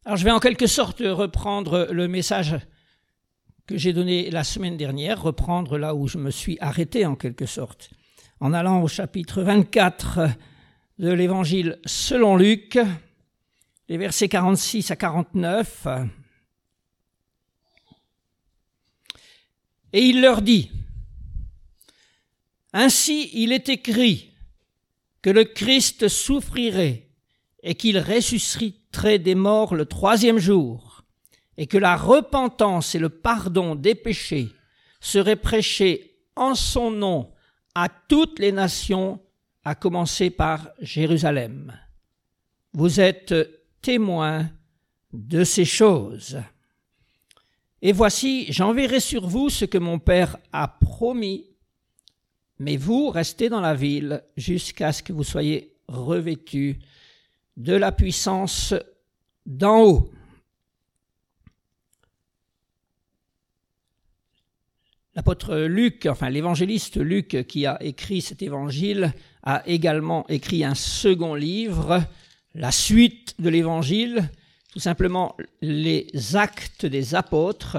Alors je vais en quelque sorte reprendre le message que j'ai donné la semaine dernière, reprendre là où je me suis arrêté en quelque sorte, en allant au chapitre 24 de l'Évangile selon Luc, les versets 46 à 49. Et il leur dit, « Ainsi il est écrit que le Christ souffrirait et qu'il ressusciterait des morts le troisième jour, et que la repentance et le pardon des péchés seraient prêchés en son nom à toutes les nations, à commencer par Jérusalem. Vous êtes témoins de ces choses. Et voici, j'enverrai sur vous ce que mon Père a promis, mais vous restez dans la ville jusqu'à ce que vous soyez revêtus de la puissance d'en haut. » L'apôtre Luc, enfin l'évangéliste Luc qui a écrit cet évangile, a également écrit un second livre, la suite de l'évangile, tout simplement les actes des apôtres.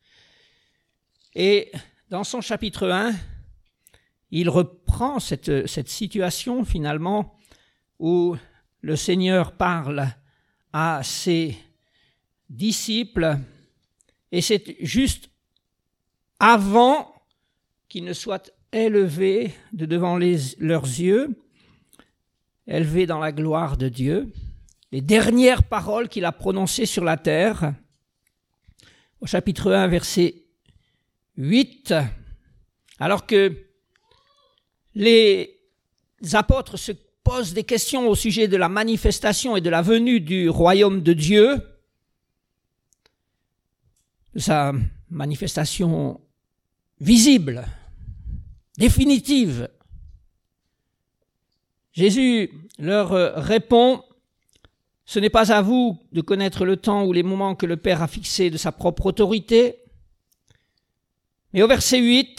Et dans son chapitre 1, il reprend cette situation finalement où le Seigneur parle à ses disciples, et c'est juste avant qu'ils ne soient élevés de devant leurs yeux, élevés dans la gloire de Dieu, les dernières paroles qu'il a prononcées sur la terre, au chapitre 1, verset 8, alors que les apôtres se posent des questions au sujet de la manifestation et de la venue du royaume de Dieu, de sa manifestation visible, définitive. Jésus leur répond, « Ce n'est pas à vous de connaître le temps ou les moments que le Père a fixés de sa propre autorité. » Mais au verset 8,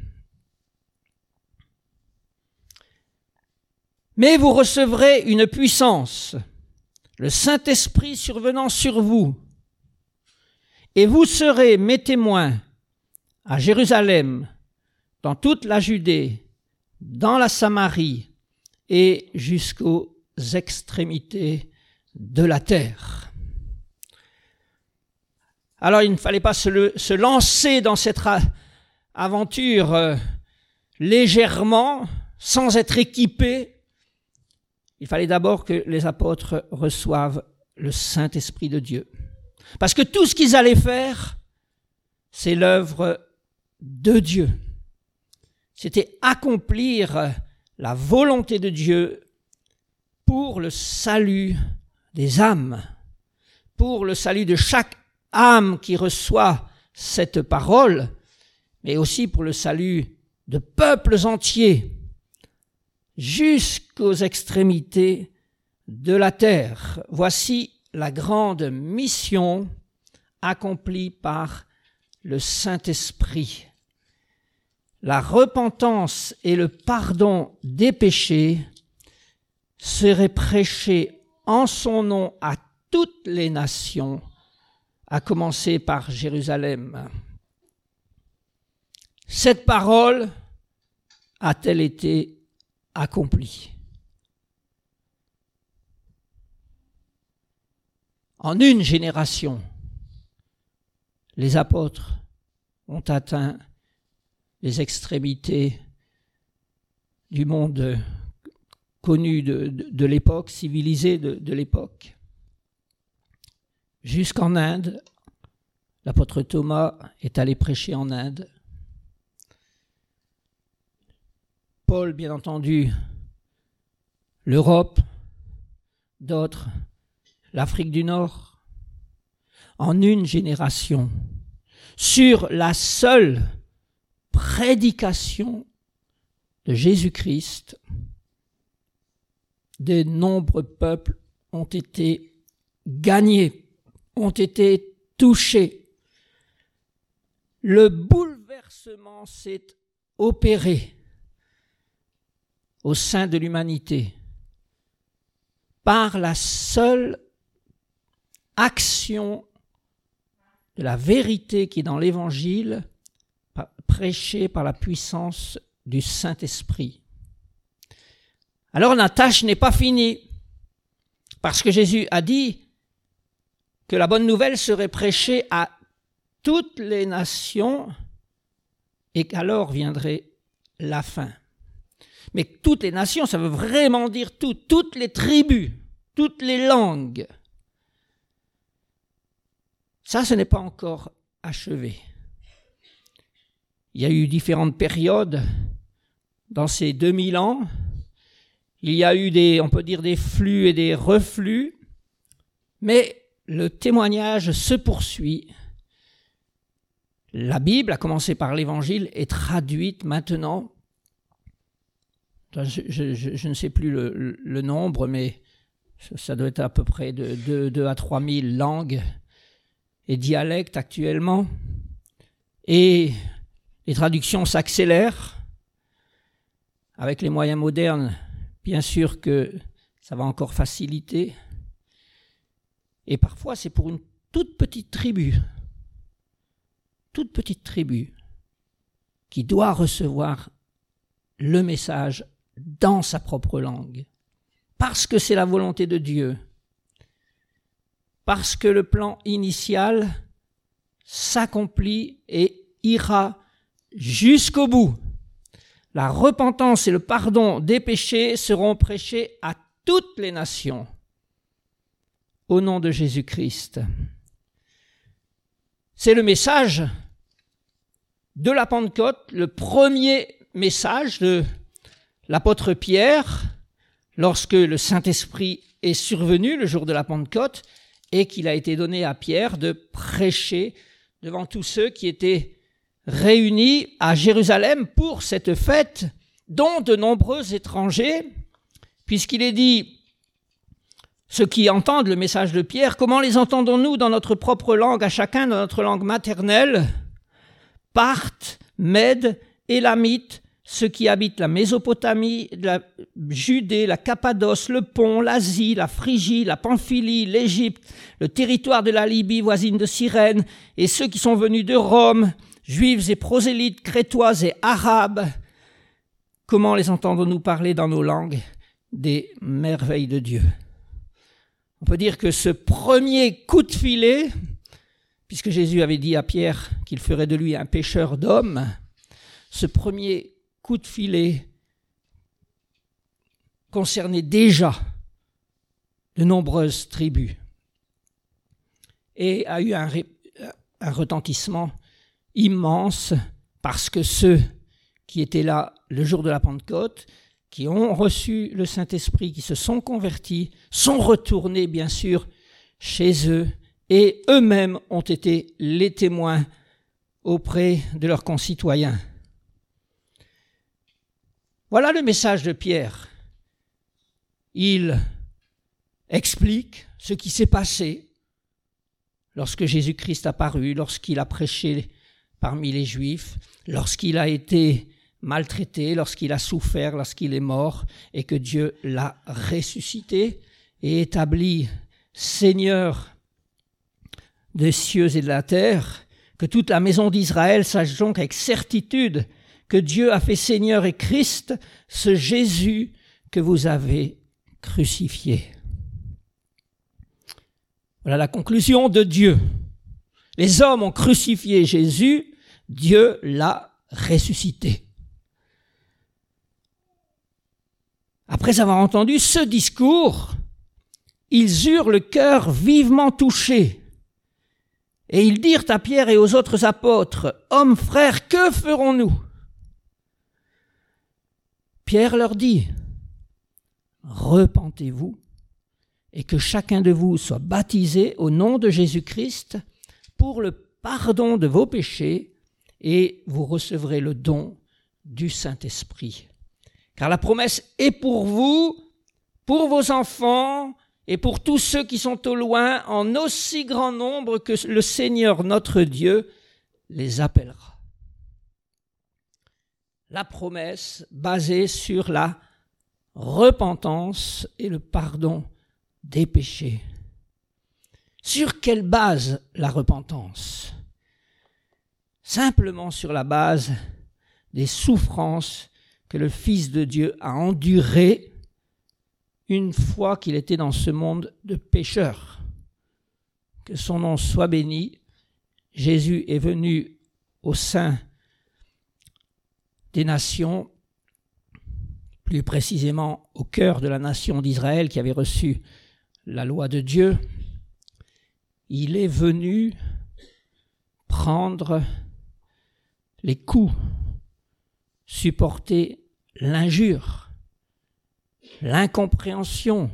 « Mais vous recevrez une puissance, le Saint-Esprit survenant sur vous, et vous serez mes témoins à Jérusalem, dans toute la Judée, dans la Samarie et jusqu'aux extrémités de la terre. » Alors il ne fallait pas se lancer dans cette aventure légèrement, sans être équipé. Il fallait d'abord que les apôtres reçoivent le Saint-Esprit de Dieu. Parce que tout ce qu'ils allaient faire, c'est l'œuvre de Dieu. C'était accomplir la volonté de Dieu pour le salut des âmes, pour le salut de chaque âme qui reçoit cette parole, mais aussi pour le salut de peuples entiers, jusqu'aux extrémités de la terre. Voici la grande mission accomplie par le Saint-Esprit. La repentance et le pardon des péchés seraient prêchés en son nom à toutes les nations, à commencer par Jérusalem. Cette parole a-t-elle été accomplie? En une génération, les apôtres ont atteint les extrémités du monde connu de l'époque, civilisé de l'époque. Jusqu'en Inde, l'apôtre Thomas est allé prêcher en Inde. Paul, bien entendu, l'Europe, d'autres, l'Afrique du Nord. En une génération, sur la seule prédication de Jésus-Christ, de nombreux peuples ont été gagnés, ont été touchés. Le bouleversement s'est opéré au sein de l'humanité par la seule action de la vérité qui est dans l'Évangile, prêchée par la puissance du Saint-Esprit. Alors la tâche n'est pas finie, parce que Jésus a dit que la bonne nouvelle serait prêchée à toutes les nations et qu'alors viendrait la fin. Mais toutes les nations, ça veut vraiment dire toutes les tribus, toutes les langues. Ça, ce n'est pas encore achevé. Il y a eu différentes périodes dans ces 2000 ans. Il y a eu on peut dire des flux et des reflux, mais le témoignage se poursuit. La Bible, à commencer par l'Évangile, est traduite maintenant. Je ne sais plus le nombre, mais ça doit être à peu près de 2 à 3 000 langues et dialectes actuellement. Et les traductions s'accélèrent. Avec les moyens modernes, bien sûr que ça va encore faciliter. Et parfois, c'est pour une toute petite tribu qui doit recevoir le message dans sa propre langue, parce que c'est la volonté de Dieu, parce que le plan initial s'accomplit et ira jusqu'au bout. La repentance et le pardon des péchés seront prêchés à toutes les nations au nom de Jésus-Christ. C'est le message de la Pentecôte, le premier message de l'apôtre Pierre, lorsque le Saint-Esprit est survenu le jour de la Pentecôte et qu'il a été donné à Pierre de prêcher devant tous ceux qui étaient réunis à Jérusalem pour cette fête, dont de nombreux étrangers, puisqu'il est dit, ceux qui entendent le message de Pierre, comment les entendons-nous dans notre propre langue, à chacun dans notre langue maternelle? Parthes, Mèdes, Élamites, ceux qui habitent la Mésopotamie, la Judée, la Cappadoce, le Pont, l'Asie, la Phrygie, la Pamphylie, l'Égypte, le territoire de la Libye voisine de Cyrène, et ceux qui sont venus de Rome, juifs et prosélytes, crétois et arabes, comment les entendons-nous parler dans nos langues des merveilles de Dieu? On peut dire que ce premier coup de filet, puisque Jésus avait dit à Pierre qu'il ferait de lui un pêcheur d'hommes, ce premier coup de filet concernait déjà de nombreuses tribus et a eu un retentissement immense parce que ceux qui étaient là le jour de la Pentecôte, qui ont reçu le Saint-Esprit, qui se sont convertis, sont retournés bien sûr chez eux et eux-mêmes ont été les témoins auprès de leurs concitoyens. Voilà le message de Pierre. Il explique ce qui s'est passé lorsque Jésus-Christ a paru, lorsqu'il a prêché parmi les Juifs, lorsqu'il a été maltraité, lorsqu'il a souffert, lorsqu'il est mort, et que Dieu l'a ressuscité et établi Seigneur des cieux et de la terre, que toute la maison d'Israël sache donc avec certitude que Dieu a fait Seigneur et Christ, ce Jésus que vous avez crucifié. Voilà la conclusion de Dieu. Les hommes ont crucifié Jésus, Dieu l'a ressuscité. Après avoir entendu ce discours, ils eurent le cœur vivement touché. Et ils dirent à Pierre et aux autres apôtres, « Hommes, frères, que ferons-nous » Pierre leur dit, « Repentez-vous et que chacun de vous soit baptisé au nom de Jésus-Christ pour le pardon de vos péchés et vous recevrez le don du Saint-Esprit. Car la promesse est pour vous, pour vos enfants et pour tous ceux qui sont au loin, en aussi grand nombre que le Seigneur notre Dieu les appellera. » La promesse basée sur la repentance et le pardon des péchés. Sur quelle base la repentance? Simplement sur la base des souffrances que le Fils de Dieu a endurées une fois qu'il était dans ce monde de pécheurs. Que son nom soit béni. Jésus est venu au sein des nations, plus précisément au cœur de la nation d'Israël qui avait reçu la loi de Dieu. Il est venu prendre les coups, supporter l'injure, l'incompréhension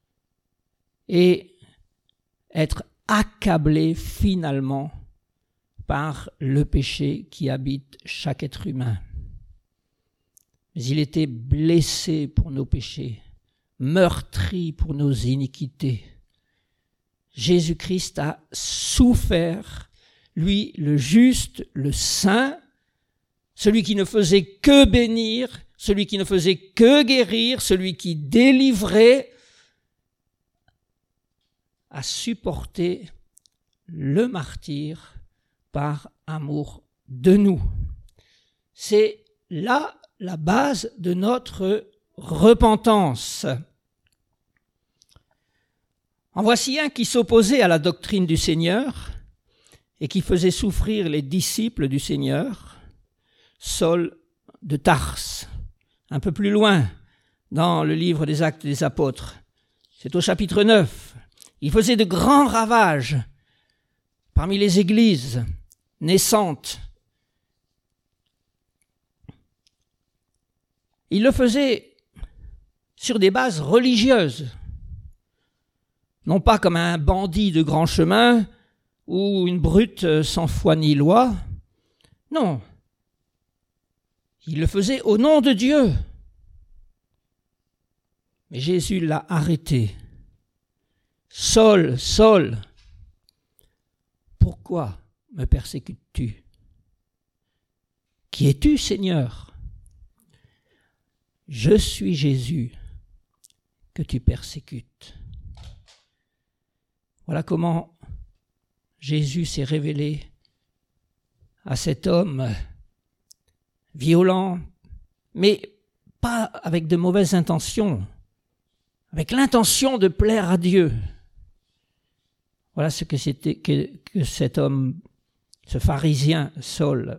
et être accablé finalement par le péché qui habite chaque être humain. Mais il était blessé pour nos péchés, meurtri pour nos iniquités. Jésus-Christ a souffert, lui le juste, le saint, celui qui ne faisait que bénir, celui qui ne faisait que guérir, celui qui délivrait, a supporté le martyre par amour de nous. C'est là la base de notre repentance. En voici un qui s'opposait à la doctrine du Seigneur et qui faisait souffrir les disciples du Seigneur, Saul de Tarse. Un peu plus loin, dans le livre des Actes des Apôtres, c'est au chapitre 9. Il faisait de grands ravages parmi les églises naissantes. Il le faisait sur des bases religieuses, non pas comme un bandit de grand chemin ou une brute sans foi ni loi. Non, il le faisait au nom de Dieu. Mais Jésus l'a arrêté. Saul, Saul, pourquoi me persécutes-tu? Qui es-tu, Seigneur? Je suis Jésus que tu persécutes. Voilà comment Jésus s'est révélé à cet homme violent, mais pas avec de mauvaises intentions, avec l'intention de plaire à Dieu. Voilà ce que c'était que cet homme, ce pharisien Saul.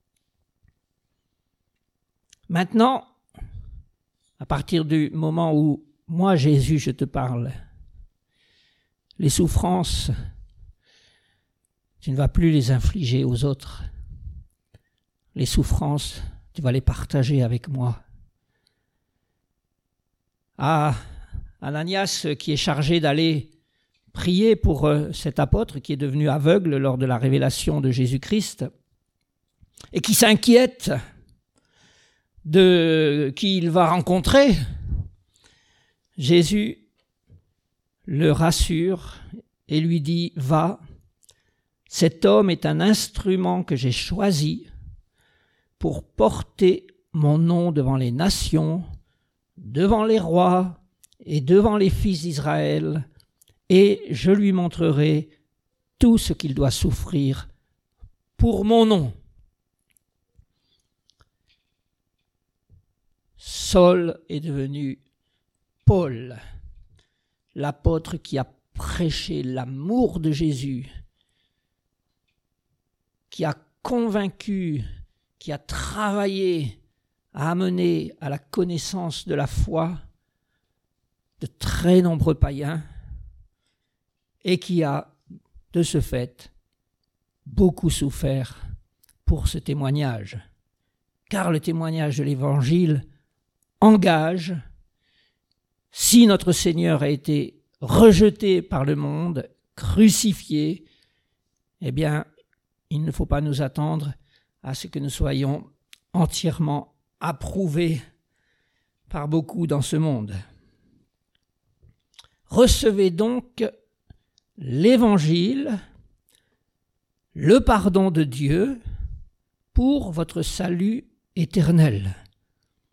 Maintenant, à partir du moment où moi, Jésus, je te parle, les souffrances, tu ne vas plus les infliger aux autres. Les souffrances, tu vas les partager avec moi. Ah, Ananias, qui est chargé d'aller prier pour cet apôtre qui est devenu aveugle lors de la révélation de Jésus-Christ et qui s'inquiète de qui il va rencontrer, Jésus le rassure et lui dit « Va, cet homme est un instrument que j'ai choisi pour porter mon nom devant les nations, devant les rois et devant les fils d'Israël, et je lui montrerai tout ce qu'il doit souffrir pour mon nom. » Saul est devenu Paul, l'apôtre qui a prêché l'amour de Jésus, qui a convaincu, qui a travaillé à amener à la connaissance de la foi de très nombreux païens et qui a, de ce fait, beaucoup souffert pour ce témoignage. Car le témoignage de l'Évangile engage, si notre Seigneur a été rejeté par le monde, crucifié, eh bien, il ne faut pas nous attendre à ce que nous soyons entièrement approuvés par beaucoup dans ce monde. Recevez donc l'Évangile, le pardon de Dieu pour votre salut éternel.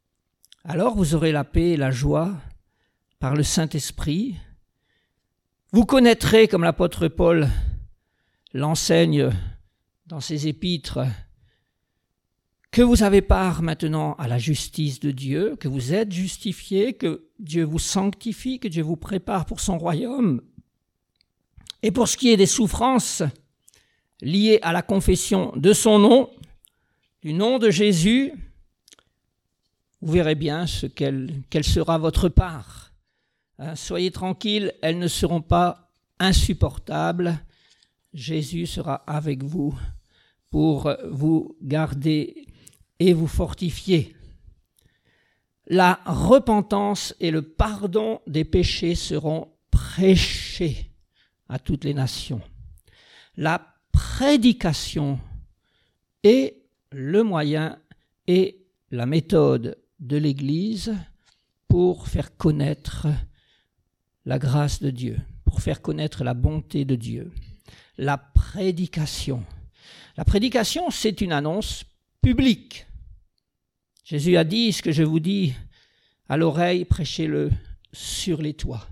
Alors vous aurez la paix et la joie par le Saint-Esprit. Vous connaîtrez, comme l'apôtre Paul l'enseigne dans ses épîtres, que vous avez part maintenant à la justice de Dieu, que vous êtes justifiés, que Dieu vous sanctifie, que Dieu vous prépare pour son royaume. Et pour ce qui est des souffrances liées à la confession de son nom, du nom de Jésus, vous verrez bien quelle sera votre part. Soyez tranquilles, elles ne seront pas insupportables. Jésus sera avec vous pour vous garder et vous fortifier. La repentance et le pardon des péchés seront prêchés à toutes les nations. La prédication est le moyen et la méthode de l'Église pour faire connaître la grâce de Dieu, pour faire connaître la bonté de Dieu. La prédication. La prédication, c'est une annonce publique. Jésus a dit, ce que je vous dis à l'oreille, prêchez-le sur les toits.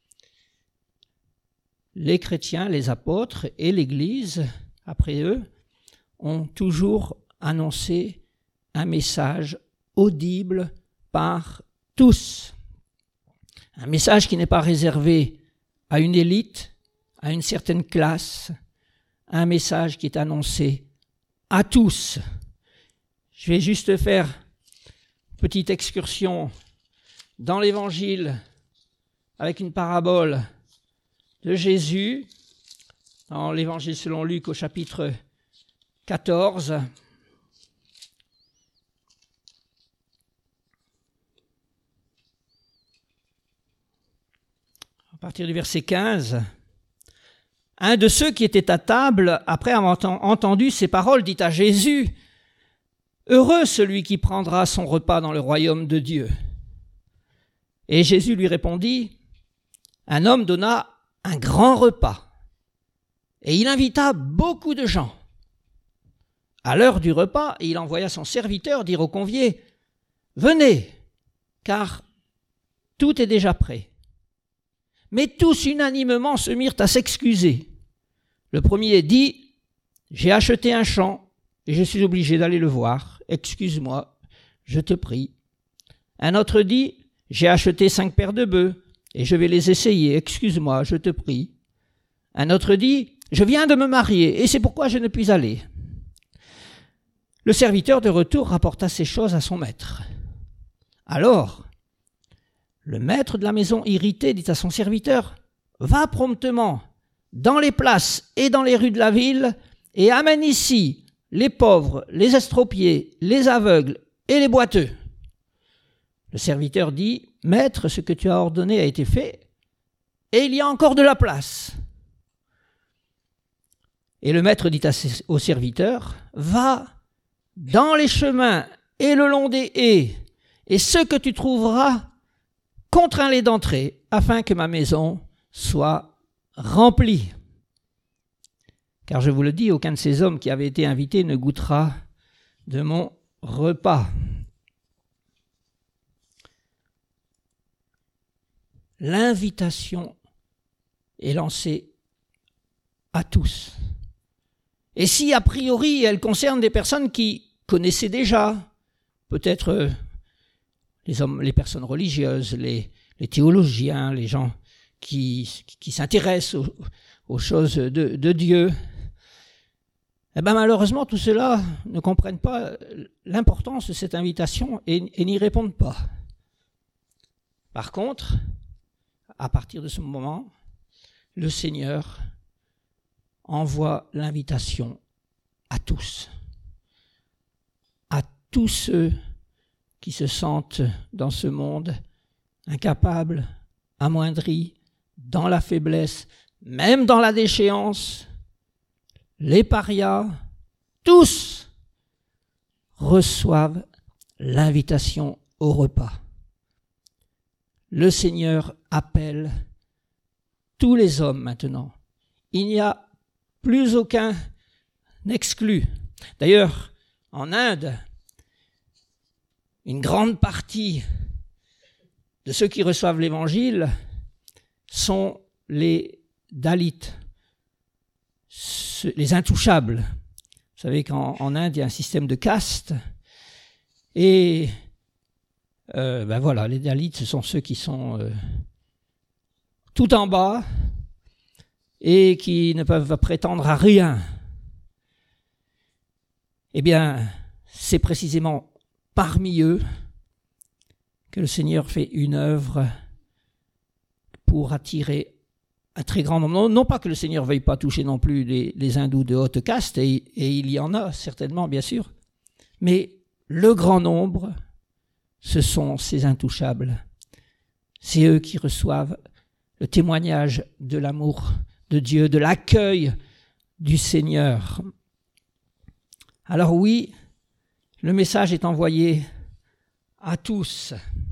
Les chrétiens, les apôtres et l'Église, après eux, ont toujours annoncé un message audible par tous. Un message qui n'est pas réservé à une élite, à une certaine classe, un message qui est annoncé à tous. Je vais juste faire une petite excursion dans l'Évangile avec une parabole de Jésus, dans l'Évangile selon Luc au chapitre 14. À partir du verset 15, un de ceux qui étaient à table, après avoir entendu ces paroles, dit à Jésus, « Heureux celui qui prendra son repas dans le royaume de Dieu. » Et Jésus lui répondit, « Un homme donna un grand repas, et il invita beaucoup de gens. À l'heure du repas, il envoya son serviteur dire aux conviés, « Venez, car tout est déjà prêt. » Mais tous unanimement se mirent à s'excuser. Le premier dit, « J'ai acheté un champ et je suis obligé d'aller le voir. Excuse-moi, je te prie. » Un autre dit, « J'ai acheté 5 paires de bœufs et je vais les essayer. Excuse-moi, je te prie. » Un autre dit, « Je viens de me marier et c'est pourquoi je ne puis aller. » Le serviteur de retour rapporta ces choses à son maître. Alors, le maître de la maison, irrité, dit à son serviteur, « Va promptement dans les places et dans les rues de la ville et amène ici les pauvres, les estropiés, les aveugles et les boiteux. » Le serviteur dit, « Maître, ce que tu as ordonné a été fait et il y a encore de la place. » Et le maître dit au serviteur, « Va dans les chemins et le long des haies et ce que tu trouveras, contrains-les d'entrer, afin que ma maison soit remplie. Car je vous le dis, aucun de ces hommes qui avaient été invités ne goûtera de mon repas. » L'invitation est lancée à tous. Et si, a priori, elle concerne des personnes qui connaissaient déjà, peut-être les personnes religieuses, les théologiens, les gens qui s'intéressent aux choses de Dieu, eh bien malheureusement, tout cela ne comprennent pas l'importance de cette invitation et n'y répondent pas. Par contre, à partir de ce moment, le Seigneur envoie l'invitation à tous ceux qui se sentent dans ce monde incapables, amoindris, dans la faiblesse, même dans la déchéance, les parias, tous reçoivent l'invitation au repas. Le Seigneur appelle tous les hommes maintenant. Il n'y a plus aucun exclu. D'ailleurs, en Inde, une grande partie de ceux qui reçoivent l'Évangile sont les Dalits, les intouchables. Vous savez qu'en Inde, il y a un système de castes. Et voilà, les Dalits, ce sont ceux qui sont tout en bas et qui ne peuvent prétendre à rien. Eh bien, c'est précisément parmi eux que le Seigneur fait une œuvre pour attirer un très grand nombre. Non pas que le Seigneur ne veuille pas toucher non plus les hindous de haute caste, et il y en a certainement, bien sûr, mais le grand nombre, ce sont ces intouchables. C'est eux qui reçoivent le témoignage de l'amour de Dieu, de l'accueil du Seigneur. Alors oui, le message est envoyé à tous.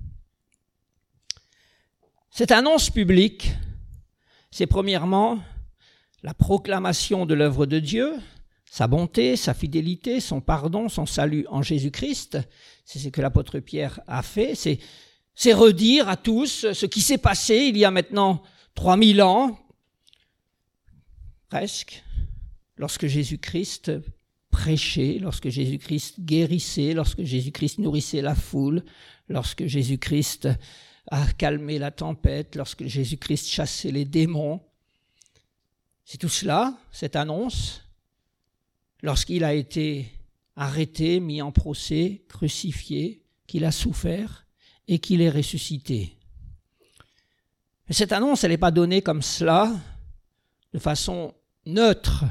Cette annonce publique, c'est premièrement la proclamation de l'œuvre de Dieu, sa bonté, sa fidélité, son pardon, son salut en Jésus-Christ. C'est ce que l'apôtre Pierre a fait. C'est redire à tous ce qui s'est passé il y a maintenant 3000 ans, presque, lorsque Jésus-Christ prêchait, lorsque Jésus-Christ guérissait, lorsque Jésus-Christ nourrissait la foule, lorsque Jésus-Christ a calmé la tempête, lorsque Jésus-Christ chassait les démons. C'est tout cela, cette annonce, lorsqu'il a été arrêté, mis en procès, crucifié, qu'il a souffert et qu'il est ressuscité. Mais cette annonce, elle n'est pas donnée comme cela, de façon neutre.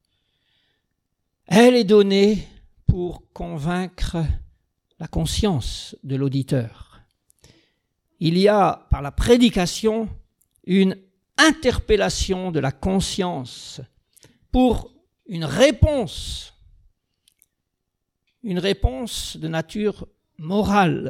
Elle est donnée pour convaincre la conscience de l'auditeur. Il y a, par la prédication, une interpellation de la conscience pour une réponse de nature morale.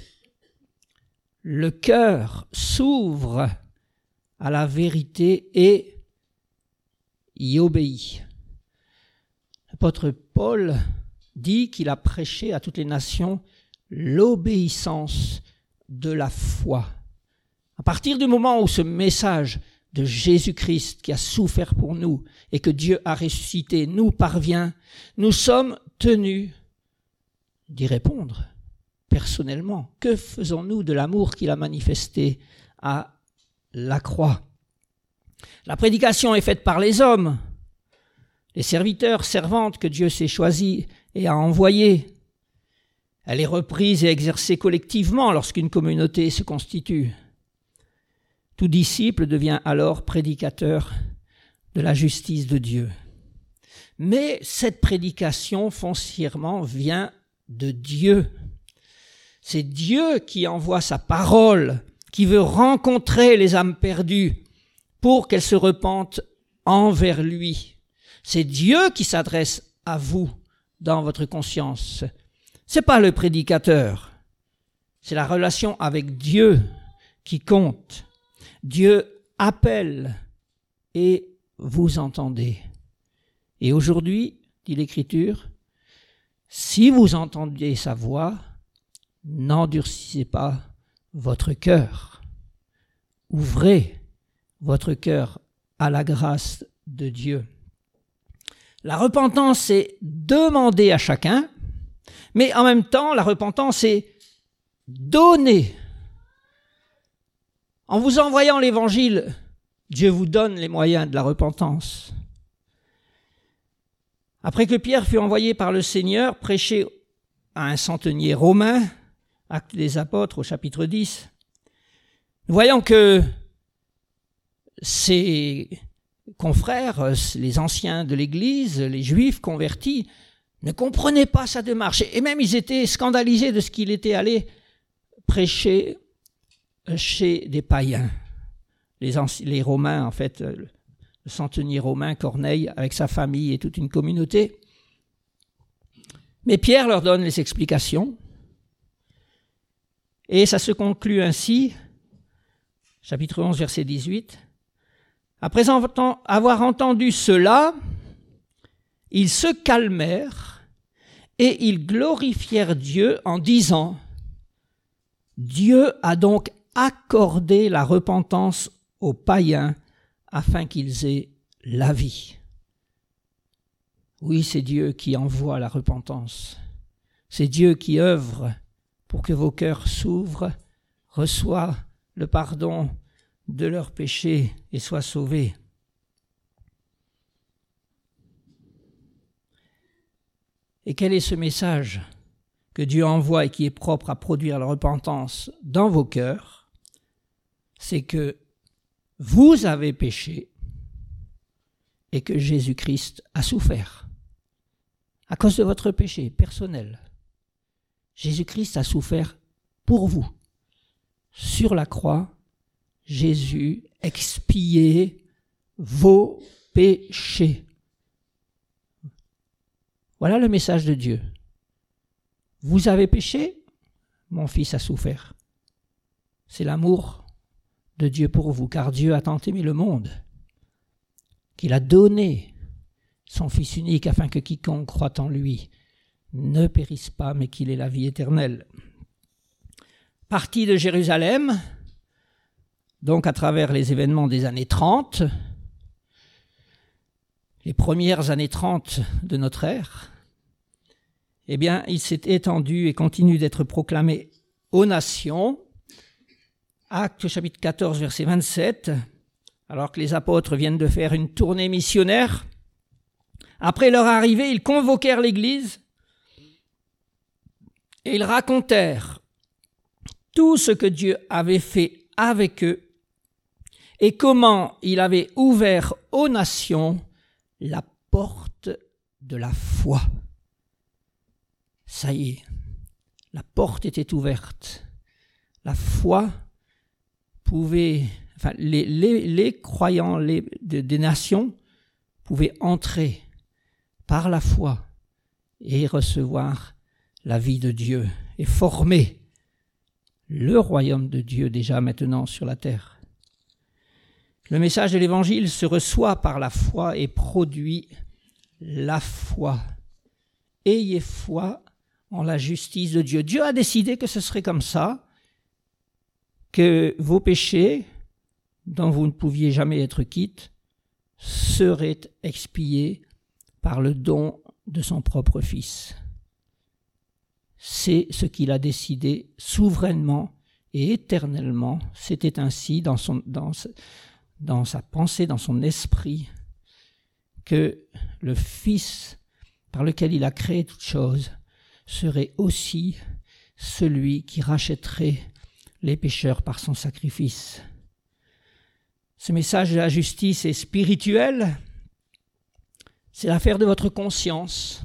Le cœur s'ouvre à la vérité et y obéit. L'apôtre Paul dit qu'il a prêché à toutes les nations l'obéissance de la foi. À partir du moment où ce message de Jésus-Christ qui a souffert pour nous et que Dieu a ressuscité nous parvient, nous sommes tenus d'y répondre personnellement. Que faisons-nous de l'amour qu'il a manifesté à la croix? La prédication est faite par les hommes, les serviteurs, servantes que Dieu s'est choisis et a envoyés. Elle est reprise et exercée collectivement lorsqu'une communauté se constitue. Tout disciple devient alors prédicateur de la justice de Dieu. Mais cette prédication foncièrement vient de Dieu. C'est Dieu qui envoie sa parole, qui veut rencontrer les âmes perdues pour qu'elles se repentent envers lui. C'est Dieu qui s'adresse à vous dans votre conscience. C'est pas le prédicateur. C'est la relation avec Dieu qui compte. Dieu appelle et vous entendez. Et aujourd'hui, dit l'Écriture, si vous entendez sa voix, n'endurcissez pas votre cœur. Ouvrez votre cœur à la grâce de Dieu. La repentance est demandée à chacun, mais en même temps, la repentance est donnée. En vous envoyant l'Évangile, Dieu vous donne les moyens de la repentance. Après que Pierre fut envoyé par le Seigneur prêcher à un centenier romain, Actes des Apôtres au chapitre 10, nous voyons que ses confrères, les anciens de l'Église, les Juifs convertis, ne comprenaient pas sa démarche. Et même ils étaient scandalisés de ce qu'il était allé prêcher chez des païens. Les Romains, en fait, le centenier romain, Corneille, avec sa famille et toute une communauté. Mais Pierre leur donne les explications. Et ça se conclut ainsi, chapitre 11, verset 18. Après avoir entendu cela, ils se calmèrent et ils glorifièrent Dieu en disant « Dieu a donc accordé la repentance aux païens afin qu'ils aient la vie. Oui, c'est Dieu qui envoie la repentance. C'est Dieu qui œuvre pour que vos cœurs s'ouvrent, reçoivent le pardon de leurs péchés et soient sauvés. Et quel est ce message que Dieu envoie et qui est propre à produire la repentance dans vos cœurs? C'est que vous avez péché et que Jésus-Christ a souffert à cause de votre péché personnel. Jésus-Christ a souffert pour vous. Sur la croix, Jésus expiait vos péchés. Voilà le message de Dieu. Vous avez péché, mon fils a souffert. C'est l'amour de Dieu pour vous, car Dieu a tant aimé le monde qu'il a donné son Fils unique afin que quiconque croit en lui ne périsse pas, mais qu'il ait la vie éternelle. Parti de Jérusalem, donc à travers les événements des années 30, les premières années 30 de notre ère, eh bien, il s'est étendu et continue d'être proclamé aux nations. Actes chapitre 14, verset 27, alors que les apôtres viennent de faire une tournée missionnaire. Après leur arrivée, ils convoquèrent l'Église et ils racontèrent tout ce que Dieu avait fait avec eux et comment il avait ouvert aux nations la porte de la foi. Ça y est, la porte était ouverte. La foi pouvait, les croyants des nations pouvaient entrer par la foi et recevoir la vie de Dieu et former le royaume de Dieu déjà maintenant sur la terre. Le message de l'Évangile se reçoit par la foi et produit la foi. Ayez foi en la justice de Dieu. Dieu a décidé que ce serait comme ça, que vos péchés, dont vous ne pouviez jamais être quitte, seraient expiés par le don de son propre Fils. C'est ce qu'il a décidé souverainement et éternellement. C'était ainsi dans sa pensée, dans son esprit, que le Fils par lequel il a créé toutes choses serait aussi celui qui rachèterait les pécheurs par son sacrifice. Ce message de la justice est spirituel, c'est l'affaire de votre conscience.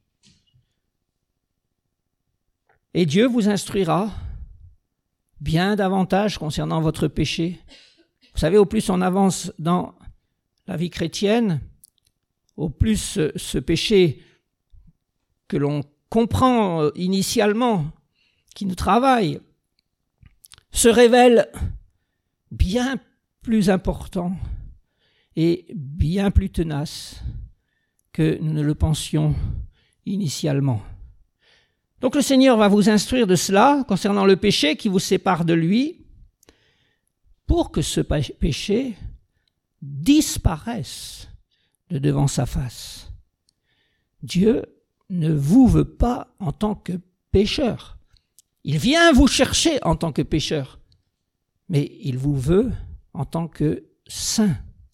Et Dieu vous instruira bien davantage concernant votre péché. Vous savez, au plus on avance dans la vie chrétienne, au plus ce péché que l'on comprend initialement, qui nous travaille, se révèle bien plus important et bien plus tenace que nous ne le pensions initialement. Donc le Seigneur va vous instruire de cela concernant le péché qui vous sépare de lui, pour que ce péché disparaisse de devant sa face. Dieu ne vous veut pas en tant que pécheur. Il vient vous chercher en tant que pécheur, mais il vous veut en tant que saint,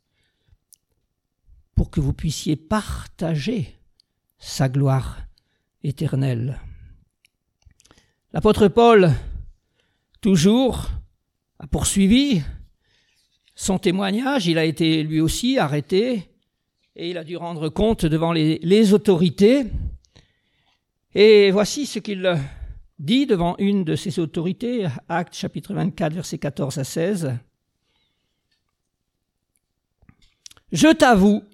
pour que vous puissiez partager sa gloire éternelle. L'apôtre Paul, toujours, a poursuivi son témoignage. Il a été lui aussi arrêté et il a dû rendre compte devant les autorités. Et voici ce qu'il dit devant une de ces autorités, Actes chapitre 24, versets 14 à 16. Je t'avoue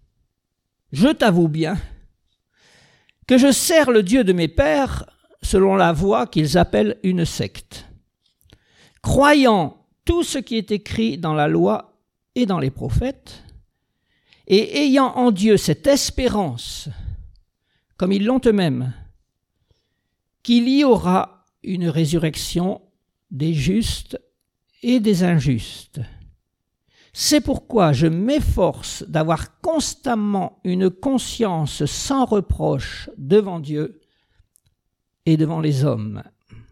bien, que je sers le Dieu de mes pères selon la voie qu'ils appellent une secte, croyant tout ce qui est écrit dans la loi et dans les prophètes, et ayant en Dieu cette espérance, comme ils l'ont eux-mêmes, qu'il y aura une résurrection des justes et des injustes. C'est pourquoi je m'efforce d'avoir constamment une conscience sans reproche devant Dieu et devant les hommes.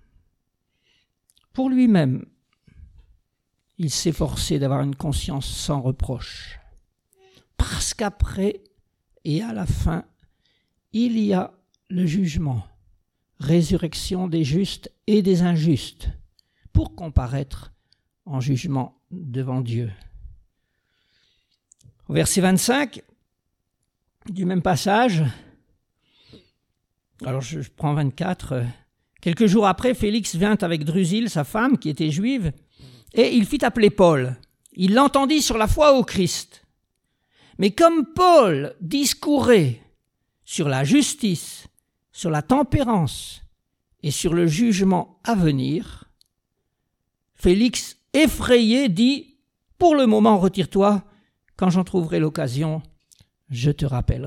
Pour lui-même, il s'efforçait d'avoir une conscience sans reproche. Parce qu'après et à la fin, il y a le jugement, résurrection des justes et des injustes, pour comparaître en jugement devant Dieu. Au verset 25 du même passage, alors je prends 24, quelques jours après, Félix vint avec Drusille, sa femme, qui était juive, et il fit appeler Paul. Il l'entendit sur la foi au Christ. Mais comme Paul discourait sur la justice, sur la tempérance et sur le jugement à venir, Félix, effrayé, dit « Pour le moment, retire-toi, quand j'en trouverai l'occasion, je te rappellerai. »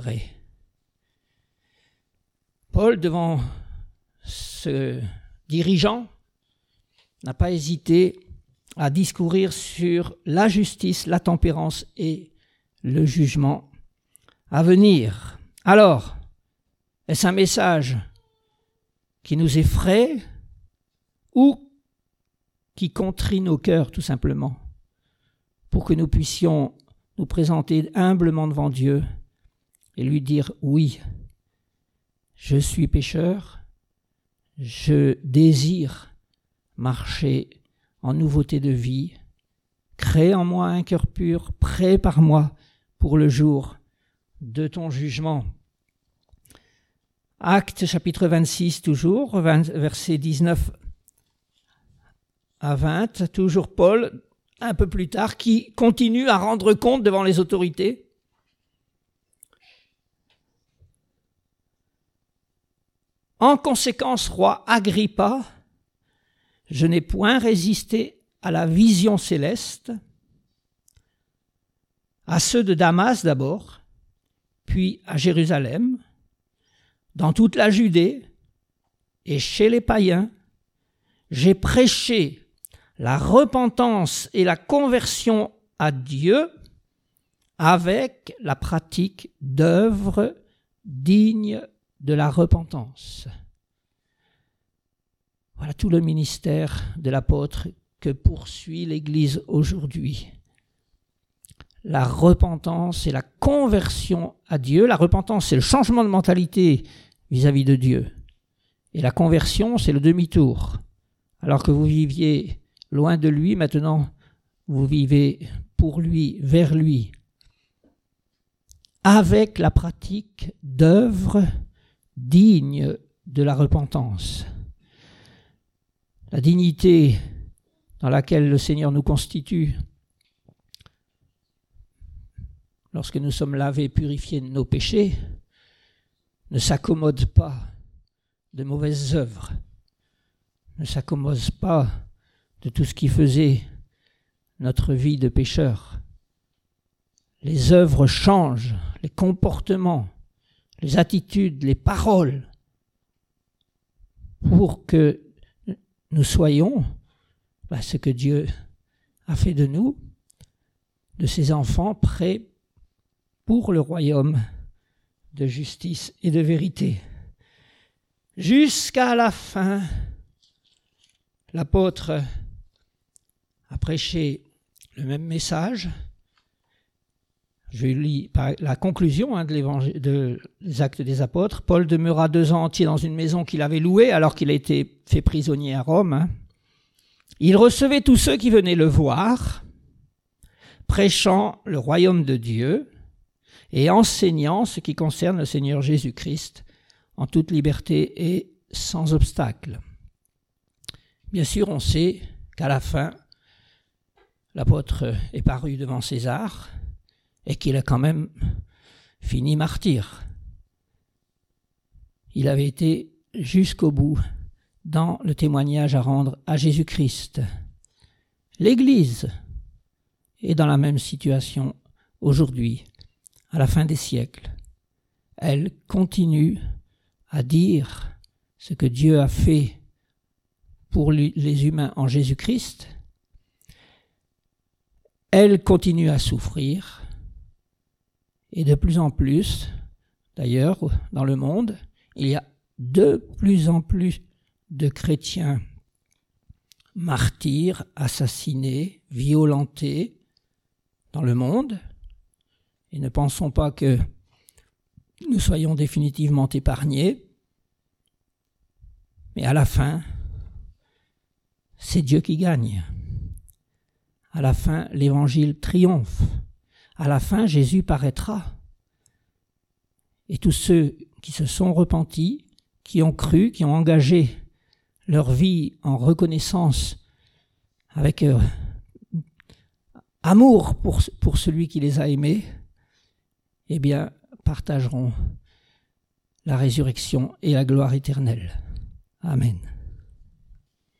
Paul, devant ce dirigeant, n'a pas hésité à discourir sur la justice, la tempérance et le jugement à venir. Alors, est-ce un message qui nous effraie ou qui contrit nos cœurs tout simplement pour que nous puissions nous présenter humblement devant Dieu et lui dire « Oui, je suis pécheur, je désire marcher en nouveauté de vie, crée en moi un cœur pur, prépare-moi pour le jour de ton jugement. » Actes chapitre 26 toujours, versets 19 à 20, toujours Paul, un peu plus tard, qui continue à rendre compte devant les autorités. En conséquence, roi Agrippa, je n'ai point résisté à la vision céleste, à ceux de Damas d'abord, puis à Jérusalem, dans toute la Judée et chez les païens, j'ai prêché la repentance et la conversion à Dieu avec la pratique d'œuvres dignes de la repentance. Voilà tout le ministère de l'apôtre que poursuit l'Église aujourd'hui. La repentance et la conversion à Dieu. La repentance, c'est le changement de mentalité vis-à-vis de Dieu. Et la conversion, c'est le demi-tour. Alors que vous viviez loin de lui, maintenant, vous vivez pour lui, vers lui. Avec la pratique d'œuvres dignes de la repentance. La dignité dans laquelle le Seigneur nous constitue, lorsque nous sommes lavés, purifiés de nos péchés, ne s'accommode pas de mauvaises œuvres, ne s'accommode pas de tout ce qui faisait notre vie de pécheur. Les œuvres changent, les comportements, les attitudes, les paroles, pour que nous soyons ce que Dieu a fait de nous, de ses enfants prêts pour le royaume de justice et de vérité. Jusqu'à la fin, l'apôtre a prêché le même message. Je lis la conclusion des Actes des Apôtres. Paul demeura 2 ans entiers dans une maison qu'il avait louée alors qu'il a été fait prisonnier à Rome. Il recevait tous ceux qui venaient le voir, prêchant le royaume de Dieu et enseignant ce qui concerne le Seigneur Jésus-Christ en toute liberté et sans obstacle. Bien sûr, on sait qu'à la fin, l'apôtre est paru devant César et qu'il a quand même fini martyr. Il avait été jusqu'au bout dans le témoignage à rendre à Jésus-Christ. L'Église est dans la même situation aujourd'hui, à la fin des siècles. Elle continue à dire ce que Dieu a fait pour les humains en Jésus-Christ. elle continue à souffrir. Et de plus en plus, d'ailleurs, dans le monde, il y a de plus en plus de chrétiens martyrs, assassinés, violentés dans le monde. Et ne pensons pas que nous soyons définitivement épargnés. Mais à la fin, c'est Dieu qui gagne. À la fin, l'évangile triomphe. À la fin, Jésus paraîtra. Et tous ceux qui se sont repentis, qui ont cru, qui ont engagé leur vie en reconnaissance avec amour pour celui qui les a aimés, eh bien, partageront la résurrection et la gloire éternelle. Amen.